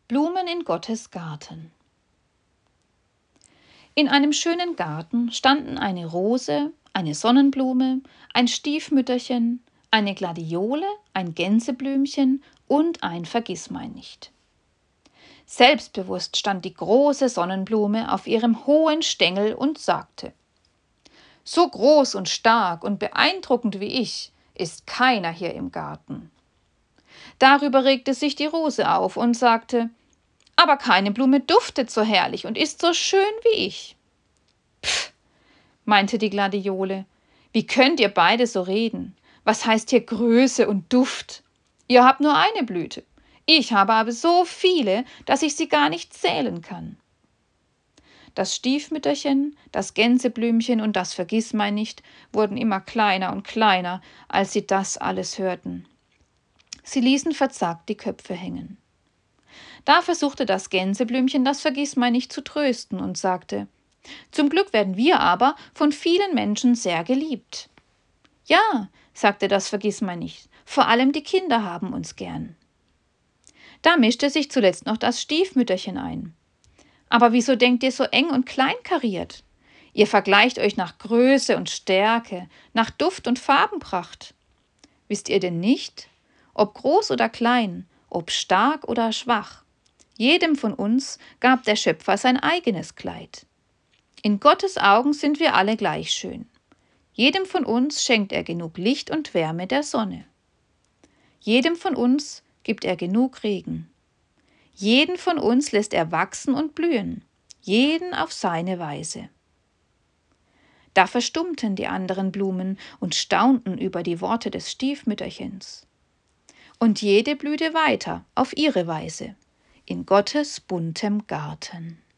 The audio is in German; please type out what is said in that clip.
Blumen in Gottes Garten. In einem schönen Garten standen eine Rose, eine Sonnenblume, ein Stiefmütterchen, eine Gladiole, ein Gänseblümchen und ein Vergissmeinnicht. Selbstbewusst stand die große Sonnenblume auf ihrem hohen Stängel und sagte: »So groß und stark und beeindruckend wie ich ist keiner hier im Garten.« Darüber regte sich die Rose auf und sagte: »Aber keine Blume duftet so herrlich und ist so schön wie ich.« »Pff«, meinte die Gladiole, »wie könnt ihr beide so reden? Was heißt hier Größe und Duft? Ihr habt nur eine Blüte, ich habe aber so viele, dass ich sie gar nicht zählen kann.« Das Stiefmütterchen, das Gänseblümchen und das Vergissmeinnicht wurden immer kleiner und kleiner, als sie das alles hörten. Sie ließen verzagt die Köpfe hängen. Da versuchte das Gänseblümchen das Vergissmeinnicht zu trösten und sagte: »Zum Glück werden wir aber von vielen Menschen sehr geliebt.« »Ja«, sagte das Vergissmeinnicht, »vor allem die Kinder haben uns gern.« Da mischte sich zuletzt noch das Stiefmütterchen ein. »Aber wieso denkt ihr so eng und kleinkariert? Ihr vergleicht euch nach Größe und Stärke, nach Duft und Farbenpracht. Wisst ihr denn nicht, ob groß oder klein, ob stark oder schwach, jedem von uns gab der Schöpfer sein eigenes Kleid. In Gottes Augen sind wir alle gleich schön. Jedem von uns schenkt er genug Licht und Wärme der Sonne. Jedem von uns gibt er genug Regen. Jeden von uns lässt er wachsen und blühen, jeden auf seine Weise.« Da verstummten die anderen Blumen und staunten über die Worte des Stiefmütterchens. Und jede blühte weiter auf ihre Weise in Gottes buntem Garten.